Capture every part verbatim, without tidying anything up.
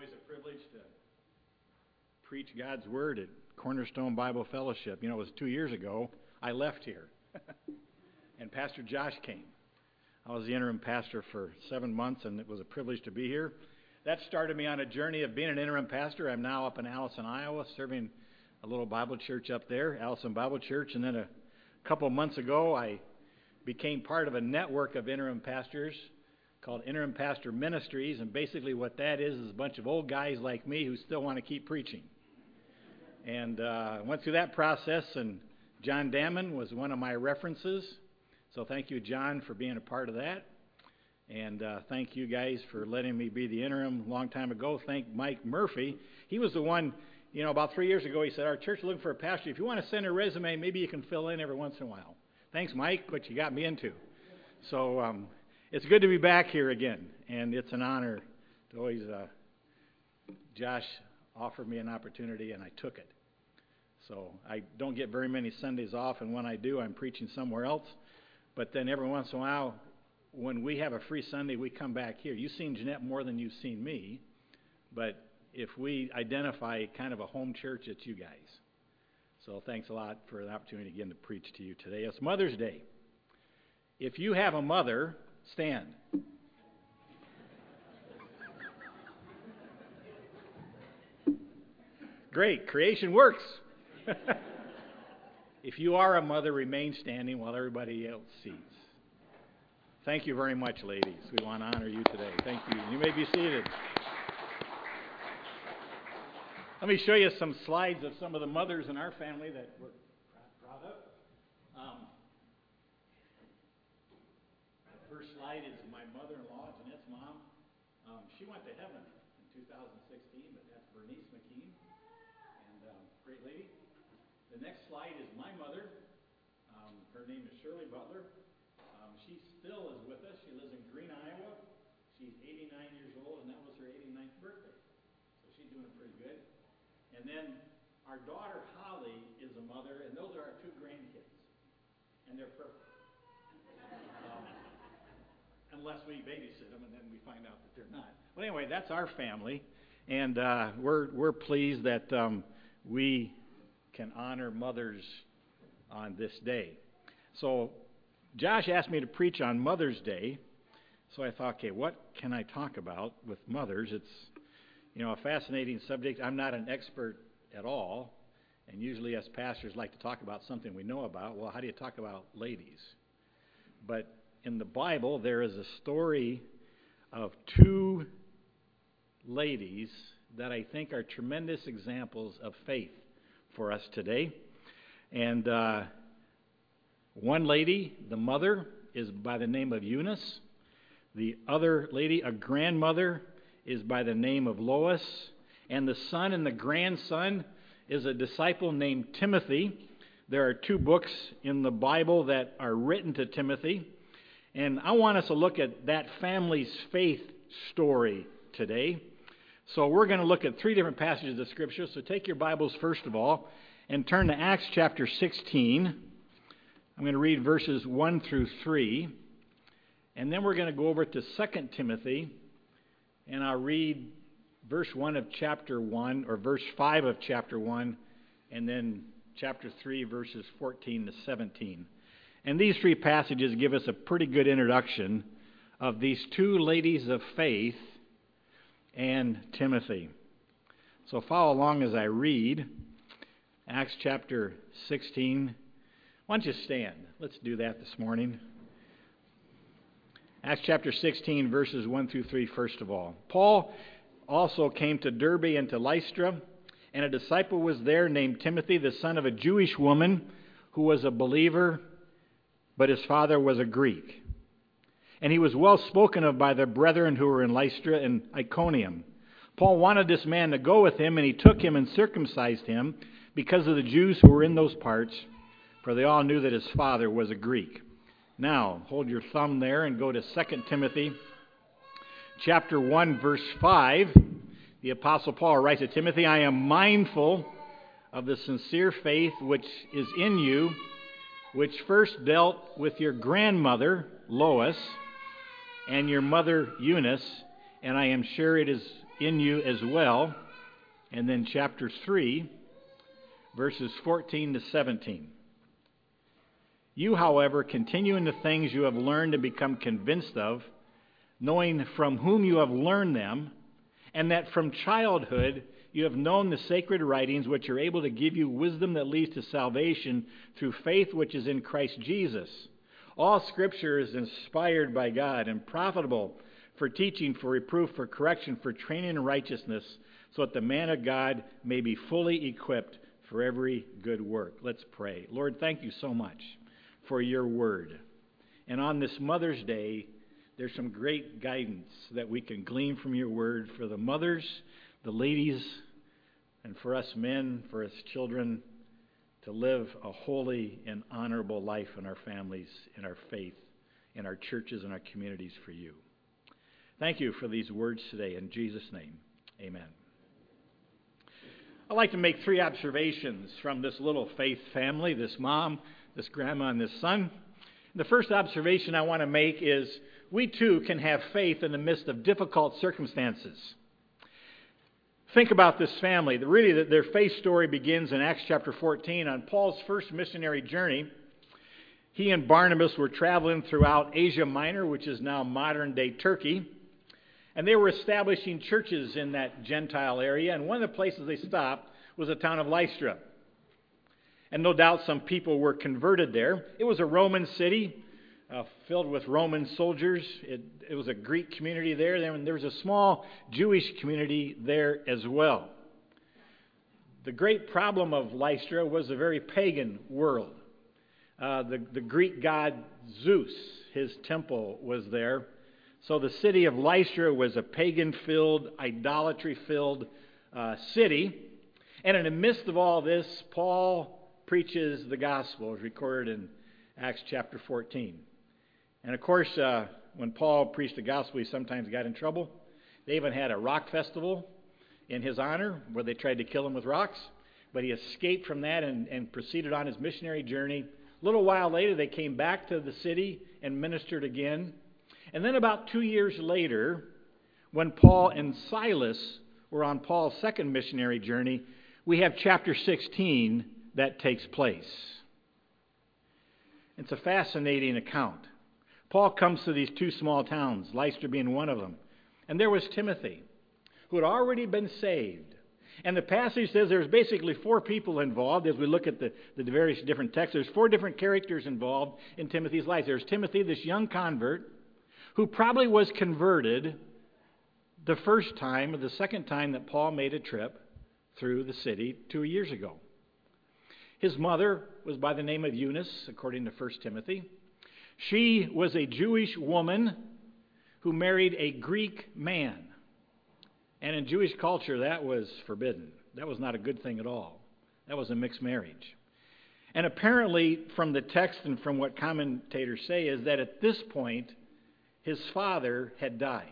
always a privilege to preach God's Word at Cornerstone Bible Fellowship. You know, it was two years ago I left here, and Pastor Josh came. I was the interim pastor for seven months, and it was a privilege to be here. That started me on a journey of being an interim pastor. I'm now up in Allison, Iowa, serving a little Bible church up there, Allison Bible Church. And then a couple of months ago, I became part of a network of interim pastors called Interim Pastor Ministries. And basically what that is is a bunch of old guys like me who still want to keep preaching. And I uh, went through that process, and John Damon was one of my references. So thank you, John, for being a part of that. And uh, thank you guys for letting me be the interim a long time ago. Thank Mike Murphy. He was the one, you know, about three years ago, he said, our church is looking for a pastor. If you want to send a resume, maybe you can fill in every once in a while. Thanks, Mike, what you got me into. So um, it's good to be back here again. And it's an honor to always, uh, Josh offered me an opportunity, and I took it. So I don't get very many Sundays off, and when I do, I'm preaching somewhere else. But then every once in a while, when we have a free Sunday, we come back here. You've seen Jeanette more than you've seen me, but if we identify kind of a home church, it's you guys. So thanks a lot for the opportunity again to preach to you today. It's Mother's Day. If you have a mother, stand. Great, creation works. If you are a mother, remain standing while everybody else seats. Thank you very much, ladies. We want to honor you today. Thank you. You may be seated. Let me show you some slides of some of the mothers in our family that we're proud of. Um, the first slide is my mother-in-law, Jeanette's mom. Um, she went to heaven in two thousand sixteen, but that's Bernice McKean. And um, great lady. The next slide is my mother. Um, her name is Shirley Butler. Um, she still is with us. She lives in Green, Iowa. She's eighty-nine years old, and that was her eighty-ninth birthday. So she's doing pretty good. And then our daughter, Holly, is a mother, and those are our two grandkids. And they're perfect. Um, unless we babysit them, and then we find out that they're not. Well, anyway, that's our family. And uh, we're, we're pleased that um, we can honor mothers on this day. So Josh asked me to preach on Mother's Day, so I thought, okay, what can I talk about with mothers? It's, you know, a fascinating subject. I'm not an expert at all, and usually as pastors like to talk about something we know about. Well, how do you talk about ladies? But in the Bible, there is a story of two ladies that I think are tremendous examples of faith for us today. And uh, one lady, the mother, is by the name of Eunice. The other lady, a grandmother, is by the name of Lois. And the son and the grandson is a disciple named Timothy. There are two books in the Bible that are written to Timothy. And I want us to look at that family's faith story today. So we're going to look at three different passages of Scripture. So take your Bibles first of all and turn to Acts chapter sixteen. I'm going to read verses one through three. And then we're going to go over to Second Timothy. And I'll read verse one of chapter one, or verse five of chapter one, and then chapter three, verses fourteen to seventeen. And these three passages give us a pretty good introduction of these two ladies of faith and Timothy. So follow along as I read Acts chapter sixteen. Why don't you stand? Let's do that this morning. Acts chapter sixteen, verses one through three, first of all. Paul also came to Derbe and to Lystra, and a disciple was there named Timothy, the son of a Jewish woman who was a believer, but his father was a Greek. And he was well spoken of by the brethren who were in Lystra and Iconium. Paul wanted this man to go with him, and he took him and circumcised him because of the Jews who were in those parts, for they all knew that his father was a Greek. Now, hold your thumb there and go to Second Timothy chapter one, verse five. The Apostle Paul writes to Timothy, I am mindful of the sincere faith which is in you, which first dealt with your grandmother, Lois, and your mother, Eunice, and I am sure it is in you as well. And then chapter three, verses fourteen to seventeen. You, however, continue in the things you have learned and become convinced of, knowing from whom you have learned them, and that from childhood you have known the sacred writings, which are able to give you wisdom that leads to salvation through faith which is in Christ Jesus. All Scripture is inspired by God and profitable for teaching, for reproof, for correction, for training in righteousness, so that the man of God may be fully equipped for every good work. Let's pray. Lord, thank you so much for your word. And on this Mother's Day, there's some great guidance that we can glean from your word for the mothers, the ladies, and for us men, for us children, to live a holy and honorable life in our families, in our faith, in our churches, and our communities for you. Thank you for these words today. In Jesus' name, amen. I'd like to make three observations from this little faith family, this mom, this grandma, and this son. The first observation I want to make is we too can have faith in the midst of difficult circumstances. Think about this family. Really, their faith story begins in Acts chapter fourteen. On Paul's first missionary journey, he and Barnabas were traveling throughout Asia Minor, which is now modern-day Turkey. And they were establishing churches in that Gentile area. And one of the places they stopped was the town of Lystra. And no doubt some people were converted there. It was a Roman city uh, filled with Roman soldiers. It, it was a Greek community there. And there was a small Jewish community there as well. The great problem of Lystra was a very pagan world. Uh, the, the Greek god Zeus, his temple was there. So the city of Lystra was a pagan-filled, idolatry-filled uh, city. And in the midst of all this, Paul preaches the gospel, as recorded in Acts chapter fourteen. And of course, uh, when Paul preached the gospel, he sometimes got in trouble. They even had a rock festival in his honor where they tried to kill him with rocks. But he escaped from that and, and proceeded on his missionary journey. A little while later, they came back to the city and ministered again. And then about two years later, when Paul and Silas were on Paul's second missionary journey, we have chapter sixteen that takes place. It's a fascinating account. Paul comes to these two small towns, Lystra being one of them. And there was Timothy, who had already been saved. And the passage says there's basically four people involved as we look at the, the various different texts. There's four different characters involved in Timothy's life. There's Timothy, this young convert, who probably was converted the first time or the second time that Paul made a trip through the city two years ago. His mother was by the name of Eunice, according to First Timothy. She was a Jewish woman who married a Greek man. And in Jewish culture, that was forbidden. That was not a good thing at all. That was a mixed marriage. And apparently, from the text and from what commentators say, is that at this point, his father had died.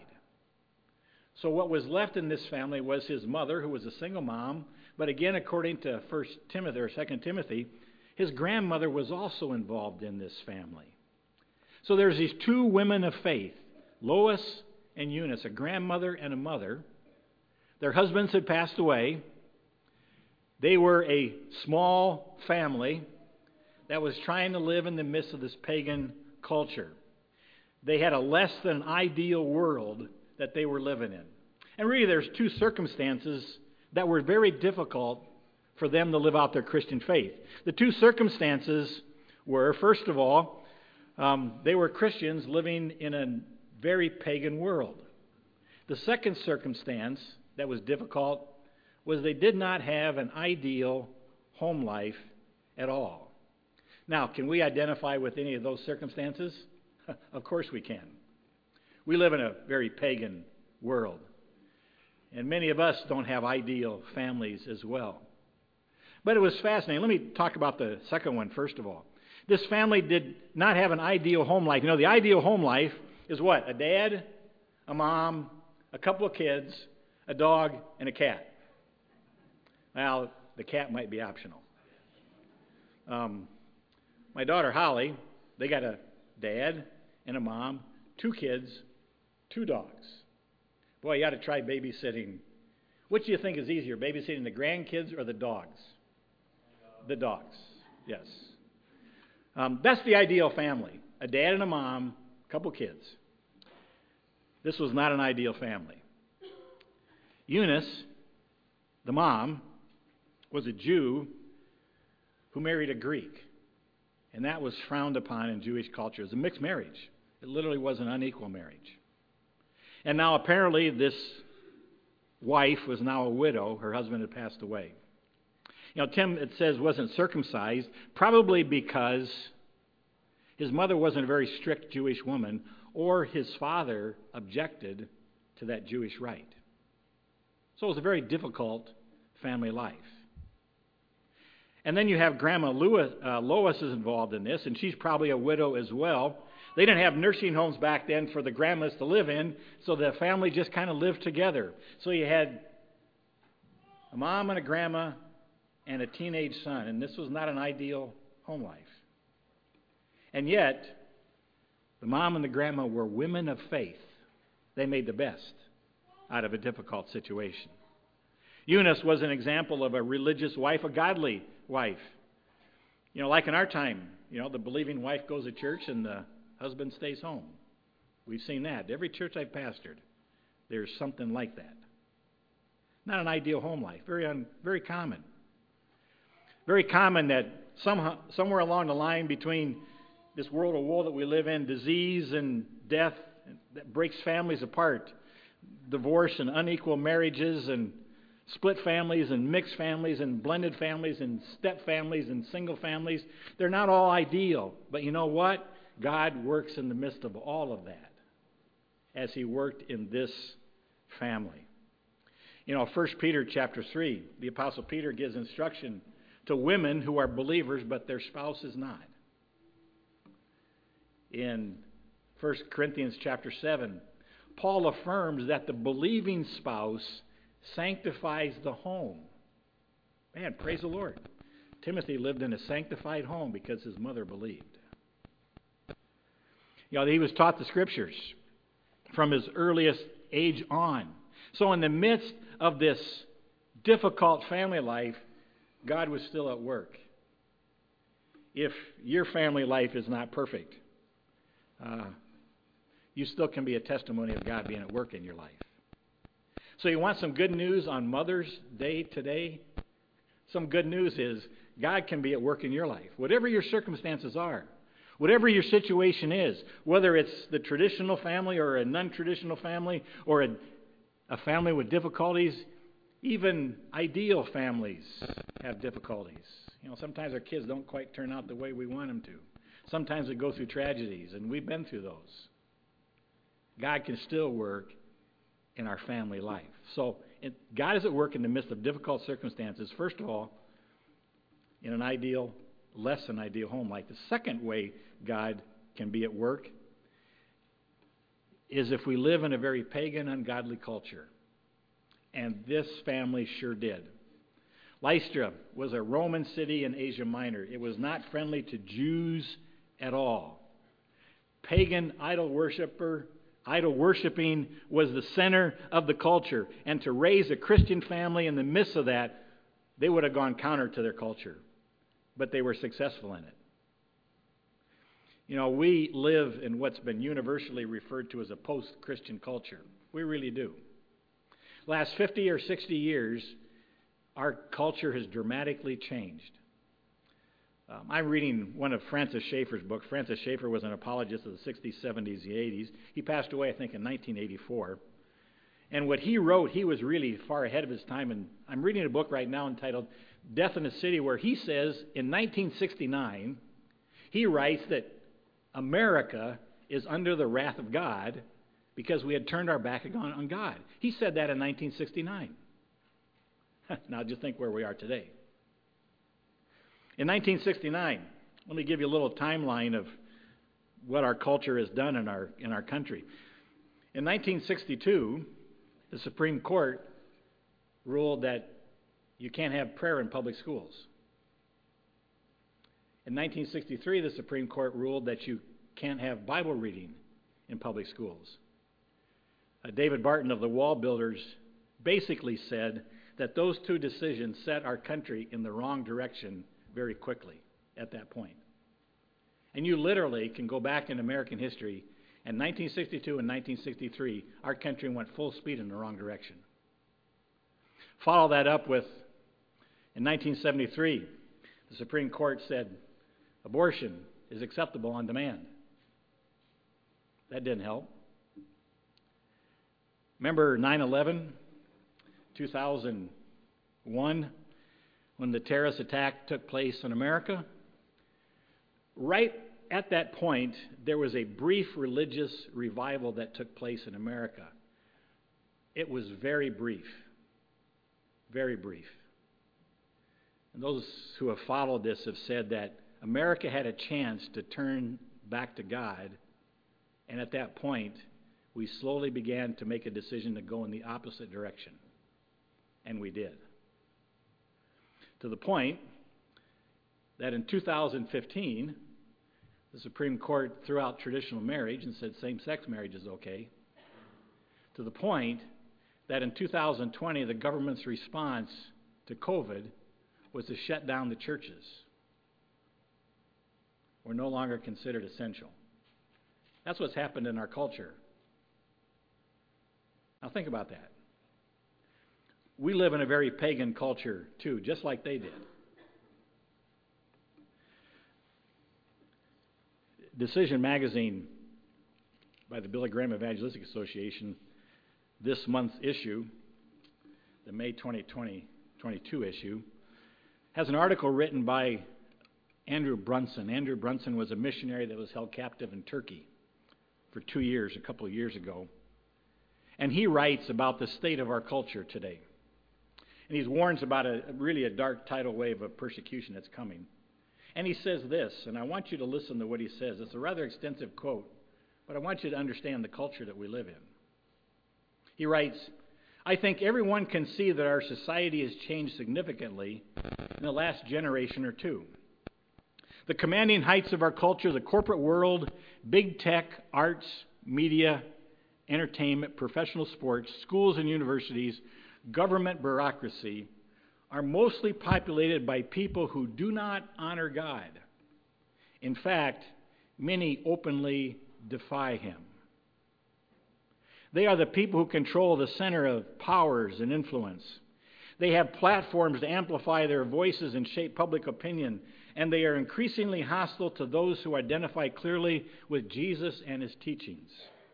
So what was left in this family was his mother, who was a single mom. But again, according to First Timothy or Second Timothy, his grandmother was also involved in this family. So there's these two women of faith, Lois and Eunice, a grandmother and a mother. Their husbands had passed away. They were a small family that was trying to live in the midst of this pagan culture. They had a less than ideal world that they were living in. And really, there's two circumstances that were very difficult for them to live out their Christian faith. The two circumstances were, first of all, um, they were Christians living in a very pagan world. The second circumstance that was difficult was they did not have an ideal home life at all. Now, can we identify with any of those circumstances? Of course we can. We live in a very pagan world. And many of us don't have ideal families as well. But it was fascinating. Let me talk about the second one first of all. This family did not have an ideal home life. You know, the ideal home life is what? A dad, a mom, a couple of kids, a dog, and a cat. Well, the cat might be optional. Um, my daughter Holly, they got a dad and a mom, two kids, two dogs. Boy, you ought to try babysitting. Which do you think is easier, babysitting the grandkids or the dogs? The dogs, yes. Um, that's the ideal family. A dad and a mom, a couple kids. This was not an ideal family. Eunice, the mom, was a Jew who married a Greek. And that was frowned upon in Jewish culture. It was a mixed marriage. It literally was an unequal marriage. And now apparently this wife was now a widow. Her husband had passed away. You know, Tim, it says, wasn't circumcised, probably because his mother wasn't a very strict Jewish woman, or his father objected to that Jewish rite. So it was a very difficult family life. And then you have Grandma Lewis, uh, Lois is involved in this, and she's probably a widow as well. They didn't have nursing homes back then for the grandmas to live in, so the family just kind of lived together. So you had a mom and a grandma and a teenage son, and this was not an ideal home life. And yet, the mom and the grandma were women of faith. They made the best out of a difficult situation. Eunice was an example of a religious wife, a godly wife. You know, like in our time, you know, the believing wife goes to church and the husband stays home. We've seen that. Every church I've pastored, there's something like that. Not an ideal home life. Very un, very common. Very common that somehow, somewhere along the line between this world of woe that we live in, disease and death that breaks families apart, divorce and unequal marriages and split families and mixed families and blended families and step families and single families. They're not all ideal. But you know what? God works in the midst of all of that, as He worked in this family. You know, First Peter chapter three, the Apostle Peter gives instruction to women who are believers, but their spouse is not. In First Corinthians chapter seven, Paul affirms that the believing spouse sanctifies the home. Man, praise the Lord. Timothy lived in a sanctified home because his mother believed. You know, he was taught the Scriptures from his earliest age on. So in the midst of this difficult family life, God was still at work. If your family life is not perfect, uh, you still can be a testimony of God being at work in your life. So you want some good news on Mother's Day today? Some good news is God can be at work in your life. Whatever your circumstances are, whatever your situation is, whether it's the traditional family or a non-traditional family or a, a family with difficulties, even ideal families have difficulties. You know, sometimes our kids don't quite turn out the way we want them to. Sometimes we go through tragedies, and we've been through those. God can still work in our family life. So it, God is at work in the midst of difficult circumstances. First of all, in an ideal, less than ideal home life. The second way God can be at work is if we live in a very pagan, ungodly culture. And this family sure did. Lystra was a Roman city in Asia Minor. It was not friendly to Jews at all. Pagan idol worshiper Idol worshiping was the center of the culture. And to raise a Christian family in the midst of that, they would have gone counter to their culture. But they were successful in it. You know, we live in what's been universally referred to as a post-Christian culture. We really do. Last fifty or sixty years, our culture has dramatically changed. Um, I'm reading one of Francis Schaeffer's books. Francis Schaeffer was an apologist of the sixties, seventies, and eighties. He passed away, I think, in nineteen eighty-four. And what he wrote, he was really far ahead of his time. And I'm reading a book right now entitled Death in a City, where he says in nineteen sixty-nine, he writes that America is under the wrath of God because we had turned our back on God. He said that in nineteen sixty-nine. Now just think where we are today. In nineteen sixty-nine, let me give you a little timeline of what our culture has done in our in our country. In nineteen sixty-two, the Supreme Court ruled that you can't have prayer in public schools. In nineteen sixty-three, the Supreme Court ruled that you can't have Bible reading in public schools. Uh, David Barton of the Wall Builders basically said that those two decisions set our country in the wrong direction very quickly at that point. And you literally can go back in American history, and nineteen sixty-two and nineteen sixty-three, our country went full speed in the wrong direction. Follow that up with, in nineteen seventy-three, the Supreme Court said abortion is acceptable on demand. That didn't help. Remember nine eleven, two thousand one, when the terrorist attack took place in America? Right at that point, there was a brief religious revival that took place in America. It was very brief. Very brief. And those who have followed this have said that America had a chance to turn back to God, and at that point, we slowly began to make a decision to go in the opposite direction. And we did. To the point that in two thousand fifteen, the Supreme Court threw out traditional marriage and said same-sex marriage is okay. To the point that in two thousand twenty, the government's response to COVID was to shut down the churches. We're no longer considered essential. That's what's happened in our culture. Now think about that. We live in a very pagan culture too, just like they did. Decision Magazine, by the Billy Graham Evangelistic Association, this month's issue, the May twenty twenty-two issue, has an article written by Andrew Brunson. Andrew Brunson was a missionary that was held captive in Turkey for two years, a couple of years ago. And he writes about the state of our culture today. And he warns about a really a dark tidal wave of persecution that's coming. And he says this, and I want you to listen to what he says. It's a rather extensive quote, but I want you to understand the culture that we live in. He writes, I think everyone can see that our society has changed significantly in the last generation or two. The commanding heights of our culture, the corporate world, big tech, arts, media, entertainment, professional sports, schools and universities, government bureaucracy, are mostly populated by people who do not honor God. In fact, many openly defy Him. They are the people who control the center of powers and influence. They have platforms to amplify their voices and shape public opinion, and they are increasingly hostile to those who identify clearly with Jesus and His teachings.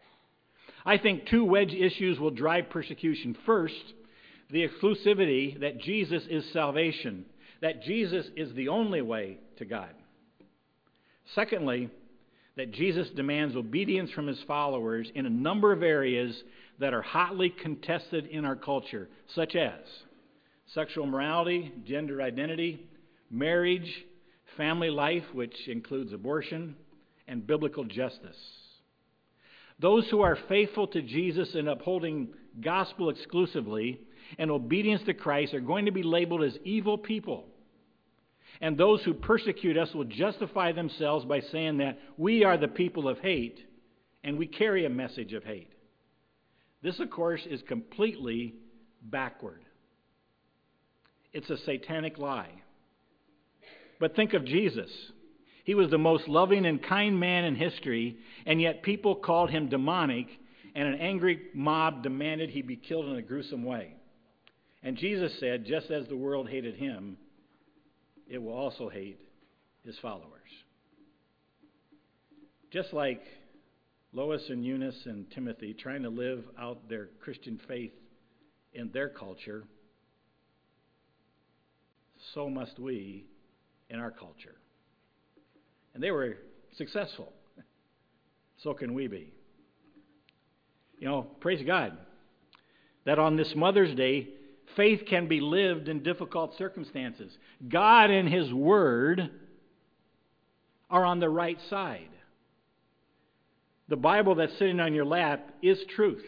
I think two wedge issues will drive persecution. First, the exclusivity that Jesus is salvation, that Jesus is the only way to God. Secondly, that Jesus demands obedience from His followers in a number of areas that are hotly contested in our culture, such as sexual morality, gender identity, marriage, family life, which includes abortion, and biblical justice. Those who are faithful to Jesus and upholding gospel exclusively and obedience to Christ are going to be labeled as evil people. And those who persecute us will justify themselves by saying that we are the people of hate and we carry a message of hate. This, of course, is completely backward. It's a satanic lie. But think of Jesus. He was the most loving and kind man in history, and yet people called him demonic, and an angry mob demanded he be killed in a gruesome way. And Jesus said, just as the world hated him, it will also hate his followers. Just like Lois and Eunice and Timothy trying to live out their Christian faith in their culture, so must we in our culture. And they were successful. So can we be. You know, praise God that on this Mother's Day, faith can be lived in difficult circumstances. God and His Word are on the right side. The Bible that's sitting on your lap is truth.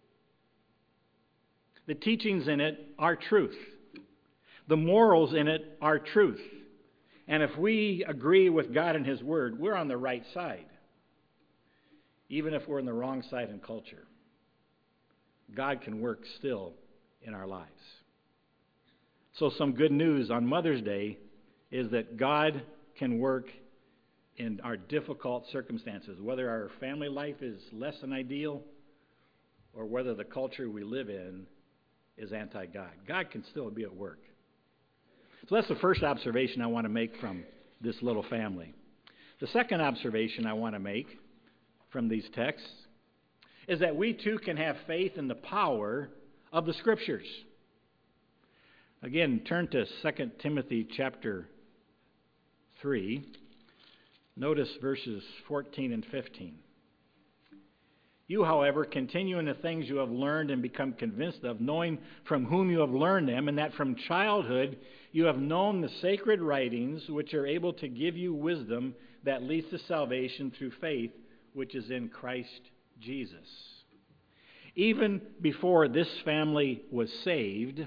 The teachings in it are truth. The morals in it are truth. And if we agree with God and His Word, we're on the right side, even if we're on the wrong side in culture. God can work still in our lives. So some good news on Mother's Day is that God can work in our difficult circumstances, whether our family life is less than ideal or whether the culture we live in is anti-God. God can still be at work. So that's the first observation I want to make from this little family. The second observation I want to make from these texts is that we too can have faith in the power of the Scriptures. Again, turn to Second Timothy chapter three. Notice verses fourteen and fifteen. You, however, continue in the things you have learned and become convinced of, knowing from whom you have learned them, and that from childhood you have known the sacred writings, which are able to give you wisdom that leads to salvation through faith, which is in Christ Jesus. Even before this family was saved,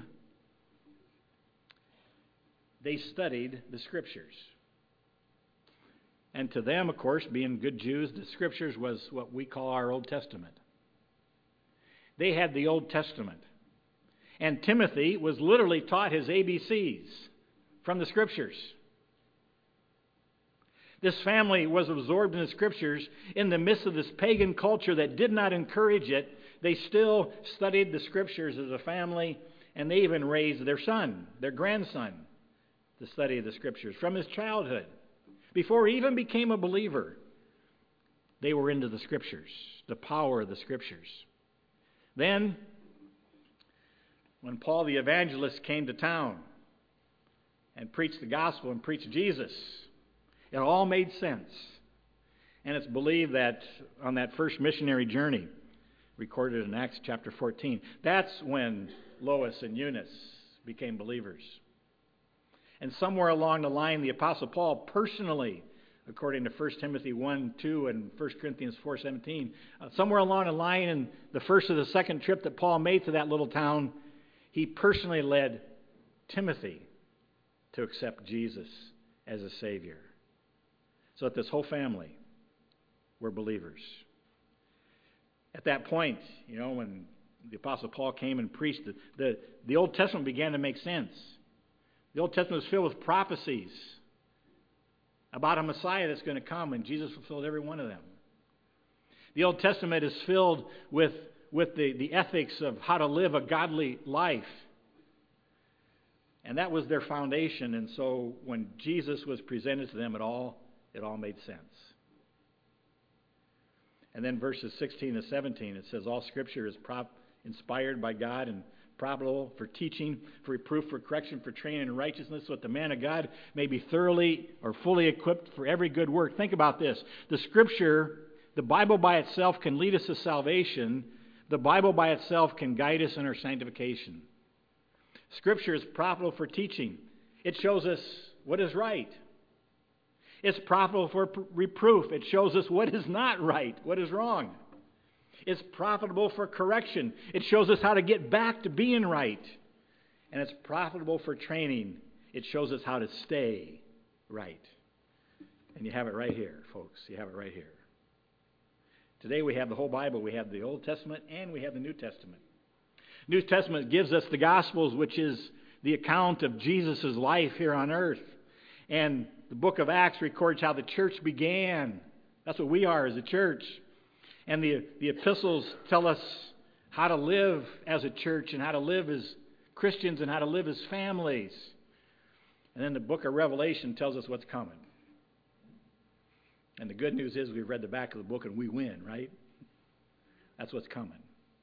they studied the Scriptures. And to them, of course, being good Jews, the Scriptures was what we call our Old Testament. They had the Old Testament. And Timothy was literally taught his A B Cs from the Scriptures. This family was absorbed in the Scriptures in the midst of this pagan culture that did not encourage it. They still studied the Scriptures as a family, and they even raised their son, their grandson, to study the Scriptures from his childhood. Before he even became a believer, they were into the Scriptures, the power of the Scriptures. Then, when Paul the evangelist came to town and preached the gospel and preached Jesus, it all made sense. And it's believed that on that first missionary journey, recorded in Acts chapter fourteen, that's when Lois and Eunice became believers. And somewhere along the line, the Apostle Paul personally, according to First Timothy one two and First Corinthians four seventeen, uh, somewhere along the line in the first or the second trip that Paul made to that little town, he personally led Timothy to accept Jesus as a Savior. So that this whole family were believers. At that point, you know, when the Apostle Paul came and preached, the, the, the Old Testament began to make sense. The Old Testament was filled with prophecies about a Messiah that's going to come, and Jesus fulfilled every one of them. The Old Testament is filled with, with the, the ethics of how to live a godly life. And that was their foundation, and so when Jesus was presented to them, it all, it all made sense. And then verses sixteen to seventeen, it says, all Scripture is prop, inspired by God and profitable for teaching, for reproof, for correction, for training in righteousness, so that the man of God may be thoroughly or fully equipped for every good work. Think about this. The Scripture, the Bible by itself can lead us to salvation. The Bible by itself can guide us in our sanctification. Scripture is profitable for teaching. It shows us what is right. It's profitable for reproof. It shows us what is not right, what is wrong. It's profitable for correction. It shows us how to get back to being right. And it's profitable for training. It shows us how to stay right. And you have it right here, folks. You have it right here. Today we have the whole Bible. We have the Old Testament and we have the New Testament. New Testament gives us the Gospels, which is the account of Jesus' life here on earth. And the book of Acts records how the church began. That's what we are as a church. And the, the epistles tell us how to live as a church and how to live as Christians and how to live as families. And then the book of Revelation tells us what's coming. And the good news is we've read the back of the book and we win, right? That's what's coming.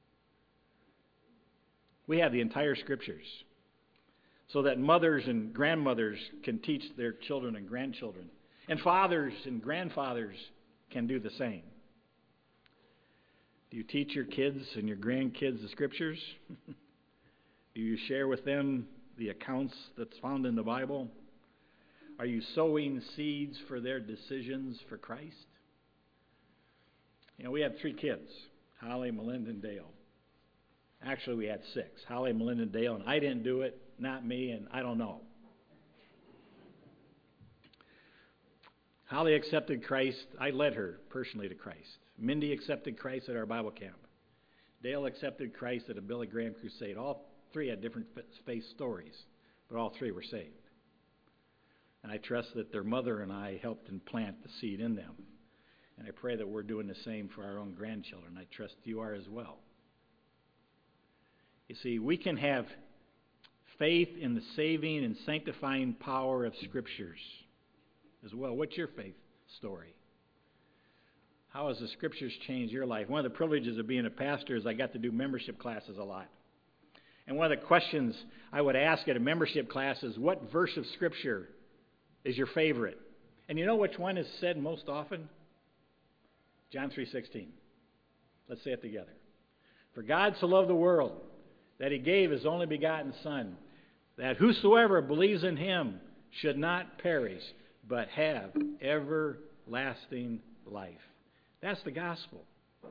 We have the entire Scriptures so that mothers and grandmothers can teach their children and grandchildren. And fathers and grandfathers can do the same. Do you teach your kids and your grandkids the Scriptures? Do you share with them the accounts that's found in the Bible? Are you sowing seeds for their decisions for Christ? You know, we had three kids, Holly, Melinda, and Dale. Actually, we had six, Holly, Melinda, and Dale, and I didn't do it, not me, and I don't know. Holly accepted Christ. I led her personally to Christ. Mindy accepted Christ at our Bible camp. Dale accepted Christ at a Billy Graham crusade. All three had different faith stories, but all three were saved. And I trust that their mother and I helped implant the seed in them. And I pray that we're doing the same for our own grandchildren. I trust you are as well. You see, we can have faith in the saving and sanctifying power of Scriptures as well. What's your faith story? How has the Scriptures changed your life? One of the privileges of being a pastor is I got to do membership classes a lot. And one of the questions I would ask at a membership class is, what verse of Scripture is your favorite? And you know which one is said most often? John three sixteen. Let's say it together. For God so loved the world that He gave His only begotten Son, that whosoever believes in Him should not perish, but have everlasting life. That's the gospel.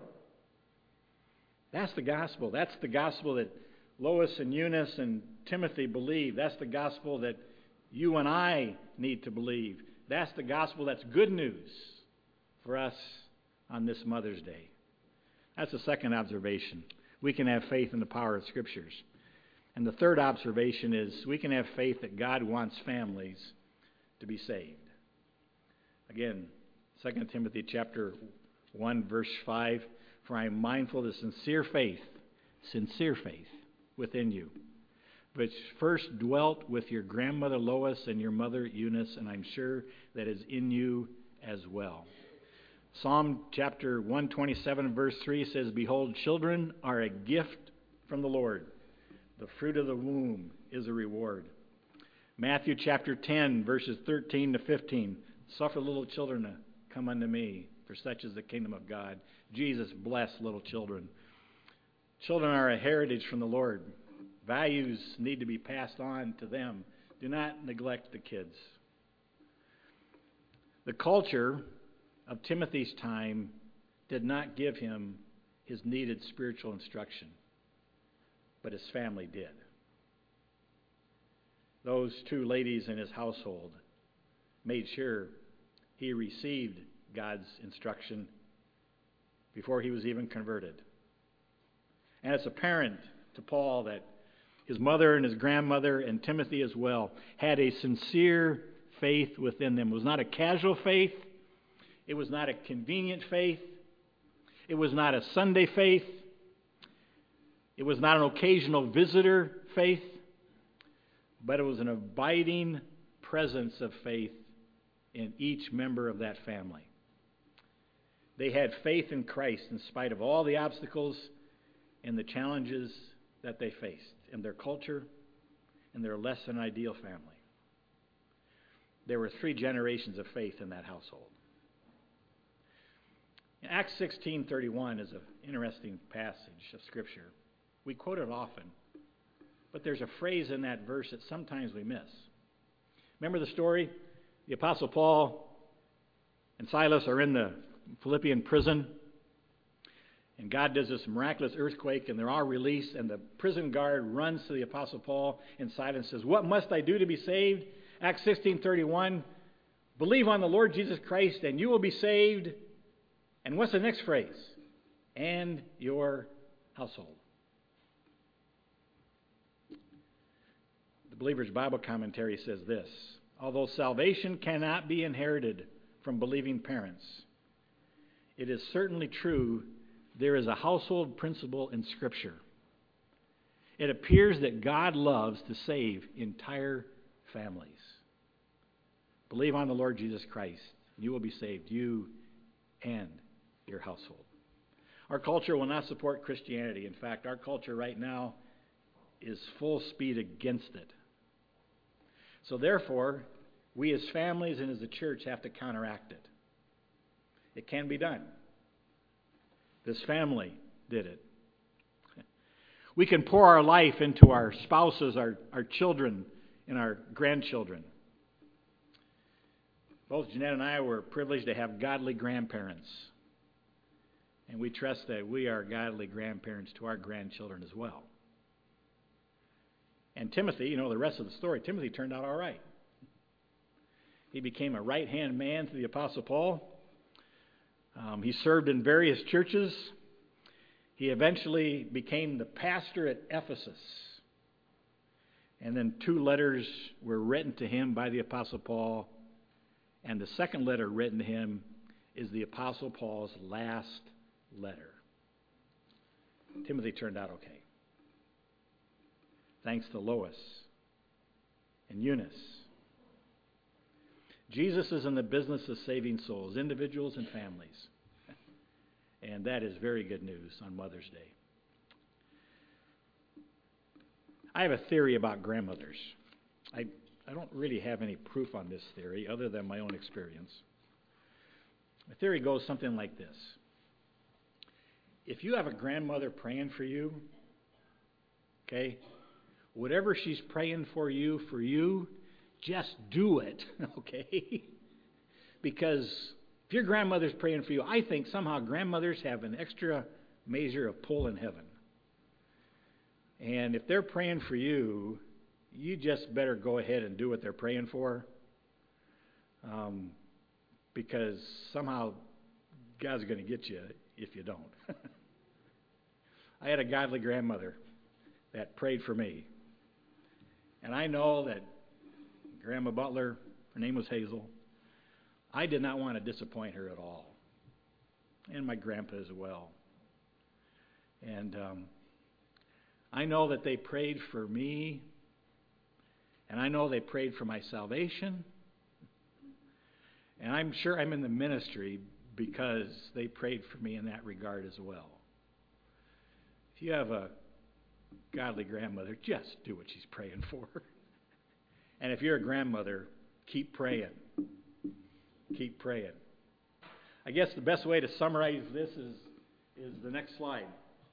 That's the gospel. That's the gospel that Lois and Eunice and Timothy believe. That's the gospel that you and I need to believe. That's the gospel that's good news for us on this Mother's Day. That's the second observation. We can have faith in the power of Scriptures. And the third observation is we can have faith that God wants families to be saved. Again, Second Timothy chapter one, verse five, for I am mindful of the sincere faith, sincere faith within you, which first dwelt with your grandmother Lois and your mother Eunice, and I'm sure that is in you as well. Psalm chapter one twenty-seven, verse three says, behold, children are a gift from the Lord. The fruit of the womb is a reward. Matthew chapter ten, verses thirteen to fifteen, suffer little children to come unto me, for such is the kingdom of God. Jesus blessed little children. Children are a heritage from the Lord. Values need to be passed on to them. Do not neglect the kids. The culture of Timothy's time did not give him his needed spiritual instruction, but his family did. Those two ladies in his household made sure he received God's instruction before he was even converted. And it's apparent to Paul that his mother and his grandmother and Timothy as well had a sincere faith within them. It was not a casual faith. It was not a convenient faith. It was not a Sunday faith. It was not an occasional visitor faith. But it was an abiding presence of faith in each member of that family. They had faith in Christ in spite of all the obstacles and the challenges that they faced in their culture and their less than ideal family. There were three generations of faith in that household. Acts sixteen thirty-one is an interesting passage of Scripture. We quote it often, but there's a phrase in that verse that sometimes we miss. Remember the story? The Apostle Paul and Silas are in the Philippian prison, and God does this miraculous earthquake, and they're all released, and the prison guard runs to the Apostle Paul and Silas and says, what must I do to be saved? Acts sixteen thirty-one, believe on the Lord Jesus Christ, and you will be saved. And what's the next phrase? And your household. The Believer's Bible Commentary says this, although salvation cannot be inherited from believing parents, it is certainly true there is a household principle in Scripture. It appears that God loves to save entire families. Believe on the Lord Jesus Christ, and you will be saved, you and your household. Our culture will not support Christianity. In fact, our culture right now is full speed against it. So therefore, we as families and as a church have to counteract it. It can be done. This family did it. We can pour our life into our spouses, our, our children, and our grandchildren. Both Jeanette and I were privileged to have godly grandparents. And we trust that we are godly grandparents to our grandchildren as well. And Timothy, you know the rest of the story, Timothy turned out all right. He became a right-hand man to the Apostle Paul. Um, he served in various churches. He eventually became the pastor at Ephesus. And then two letters were written to him by the Apostle Paul. And the second letter written to him is the Apostle Paul's last letter. Timothy turned out okay. Thanks to Lois and Eunice. Jesus is in the business of saving souls, individuals and families. And that is very good news on Mother's Day. I have a theory about grandmothers. I, I don't really have any proof on this theory other than my own experience. The theory goes something like this. If you have a grandmother praying for you, okay, whatever she's praying for you, for you, just do it, okay? Because if your grandmother's praying for you, I think somehow grandmothers have an extra measure of pull in heaven. And if they're praying for you, you just better go ahead and do what they're praying for. Um, because somehow God's going to get you if you don't. I had a godly grandmother that prayed for me. And I know that Grandma Butler, her name was Hazel, I did not want to disappoint her at all. And my grandpa as well. And um, I know that they prayed for me. And I know they prayed for my salvation. And I'm sure I'm in the ministry because they prayed for me in that regard as well. If you have a godly grandmother, just do what she's praying for. And if you're a grandmother, keep praying. Keep praying. I guess the best way to summarize this is, is the next slide.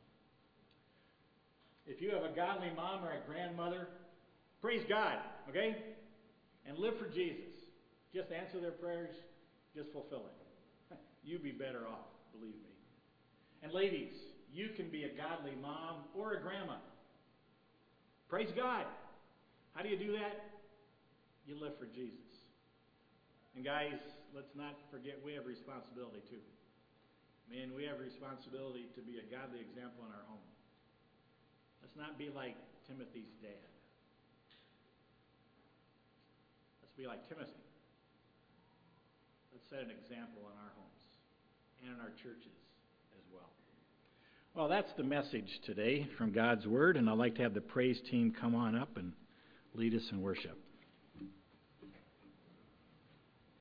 If you have a godly mom or a grandmother, praise God, okay? And live for Jesus. Just answer their prayers. Just fulfill it. You'd be better off, believe me. And ladies, you can be a godly mom or a grandma. Praise God. How do you do that? You live for Jesus. And guys, let's not forget we have responsibility too. Man, we have responsibility to be a godly example in our home. Let's not be like Timothy's dad. Let's be like Timothy. Let's set an example in our homes and in our churches as well. Well, that's the message today from God's Word, and I'd like to have the praise team come on up and lead us in worship.